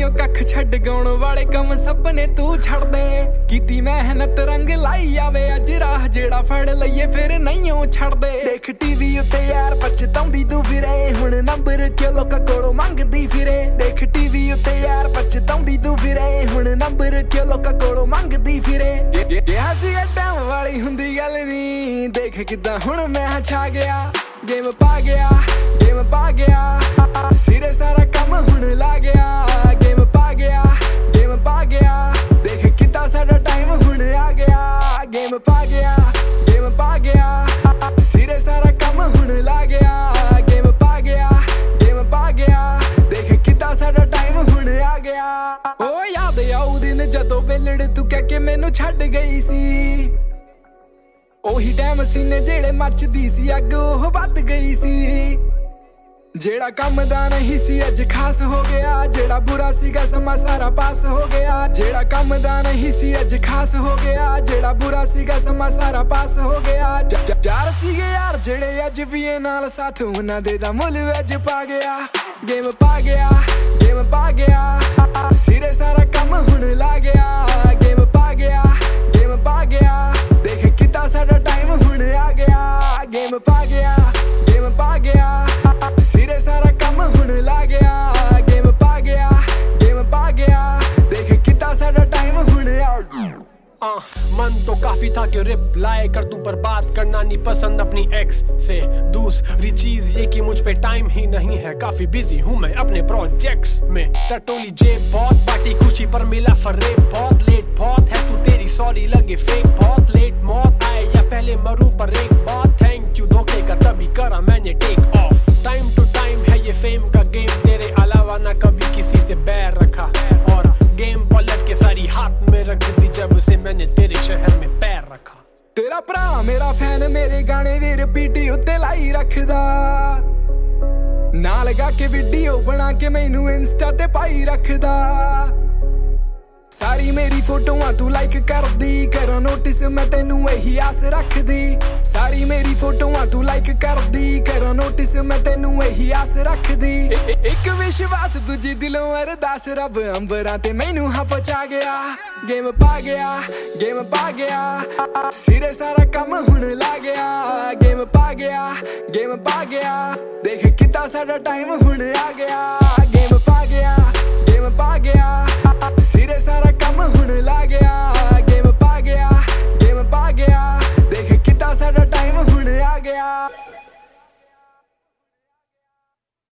ਓ ਕੱਖ ਛੱਡ ਗਾਉਣ ਵਾਲੇ ਕੰਮ ਸਪਨੇ ਤੂੰ ਛੱਡ ਦੇ ਕੀਤੀ ਮਿਹਨਤ ਰੰਗ ਲਾਈ ਆਵੇ ਅੱਜ ਰਾਹ ਜਿਹੜਾ ਫੜ ਲਈਏ ਫਿਰ ਨਹੀਂ ਓ ਛੱਡਦੇ ਦੇਖ ਟੀਵੀ ਉੱਤੇ ਯਾਰ ਪਛਤਾਉਂਦੀ ਤੂੰ ਫਿਰੇ ਹੁਣ ਨੰਬਰ ਕਿਉਂ ਲੋਕਾਂ ਕੋਲੋਂ ਮੰਗਦੀ ਫਿਰੇ ਦੇਖ ਟੀਵੀ ਉੱਤੇ ਯਾਰ ਪਛਤਾਉਂਦੀ ਤੂੰ ਫਿਰੇ ਹੁਣ ਨੰਬਰ ਕਿਉਂ ਲੋਕਾਂ ਕੋਲੋਂ ਮੰਗਦੀ ਫਿਰੇ ਕਿਹਾ ਸੀ ਟਾਈਮ ਵਾਲੀ ਹੁੰਦੀ ਗੱਲ ਨੀ ਦੇਖ ਕਿੱਦਾਂ ਹੁਣ ਮੈਂ ਛਾ ਗਿਆ ਗੇਮ ਪਾ ਗਿਆ ਸਿਰੇ ਸਾਰਾ ਕੰਮ ਹੁਣ ਲਾ ਗਿਆ ਗੇਮ ਪਾ ਗਿਆ ਦੇਖ ਕਿੱਦਾਂ ਸਾਡਾ ਟਾਈਮ ਹੁਣ ਆ ਗਿਆ ਗੇਮ ਪਾ ਗਿਆ ਸਿਰੇ ਸਾਰਾ ਕੰਮ ਹੁਣ ਲਾ ਗਿਆ ਗੇਮ ਪਾ ਗਿਆ ਦੇਖ ਕਿੱਦਾਂ ਸਾਡਾ ਟਾਈਮ ਹੁਣ ਆ ਗਿਆ ਓ ਯਾਦ ਆਉ ਦਿਨ ਜਦੋਂ ਵੇਲੜ ਤੂੰ ਕਹਿ ਕੇ ਮੈਨੂੰ ਛੱਡ ਗਈ ਸੀ ਉਹੀ ਟਾਈਮ ਸੀਨੇ ਜਿਹੜੇ ਮੱਚਦੀ ਸੀ ਅੱਗ ਉਹ ਵੱਧ ਗਈ ਸੀ ਜਿਹੜਾ ਕੰਮ ਦਾ ਨਹੀਂ ਸੀ ਅੱਜ ਖਾਸ ਹੋ ਗਿਆ ਜਿਹੜਾ ਬੁਰਾ ਸੀਗਾ ਸਮਾਂ ਸਾਰਾ ਪਾਸ ਹੋ ਗਿਆ ਜਿਹੜਾ ਕੰਮ ਦਾ ਨਹੀਂ ਸੀ ਅੱਜ ਖਾਸ ਹੋ ਗਿਆ ਜਿਹੜਾ ਬੁਰਾ ਸੀਗਾ ਸਮਾਂ ਸਾਰਾ ਪਾਸ ਹੋ ਗਿਆ ਚਾਰ ਸੀਗੇ ਯਾਰ ਜਿਹੜੇ ਅੱਜ ਵੀ ਇਹ ਨਾਲ ਸਾਥ ਉਹਨਾਂ ਦੇ ਦਾ ਮੁੱਲ ਅੱਜ ਪਾ ਗਿਆ ਗੇਮ ਪਾ ਗਿਆ ਸਿਰੇ ਸਾਰਾ ਕੰਮ ਹੁਣ ਲਾ ਗਿਆ ਗੇਮ ਪਾ ਗਿਆ ਦੇਖ ਕਿੱਦਾਂ ਸਾਡਾ ਟਾਈਮ ਹੁਣ ਆ ਗਿਆ ਗੇਮ ਪਾ ਗਿਆ ਸਿਰੇ ਸਾਰਾ ਕੰਮ ਹੁਣ ਲਾ ਗਿਆ ਗੇਮ ਪਾ ਗਿਆ ਦੇਖ ਕਿੱਦਾਂ ਸਾਡਾ ਟਾਈਮ ਹੁਣ ਆ ਗਿਆ मन तो काफी था कि रिप्लाई कर दूं पर बात करना नहीं पसंद अपनी एक्स से दूसरी चीज ये कि मुझ पे टाइम ही नहीं है काफी बिजी हूँ मैं अपने प्रोजेक्ट्स में टटोली जेब बहुत पार्टी खुशी पर मिला फरेब बहुत लेट बहुत है तू तेरी सॉरी लगे फेक बहुत लेट मौत आए या पहले मरूं पर एक बात थैंक यू धोखे का तभी करा मैंने take off time to time है ये फेम का गेम तेरे अलावा ना कभी किसी से बैर रखा और गेम पलट के सारी हाथ में रख दी जब से मैंने तेरे शहर में पैर रखा तेरा भरा मेरा फैन मेरे गाने भी रिपीट उत्ते लाई रखदा ना लगा के वीडियो बना के मैनू इंस्टा ते पाई रखदा सारी मेरी फोटोआं तू लाइक करदी करो नोटिस मैं तेनू यही आस रखदी सारी मेरी फोटोआं तू लाइक करदी करो नोटिस मैं तेनू यही आस रखदी एक विश्वास दूजी दिलों अरदास रब अंबरां ते मैनू हाँ पहुंचा गया गेम पा गया सिरे सारा काम हुण ला गया गेम पा गया देख कितना सारा टाइम हुण आ गया गेम पा गया सिरे सारा काम हुण ला गया गेम पा गया देख कितना सारा टाइम हुण आ गया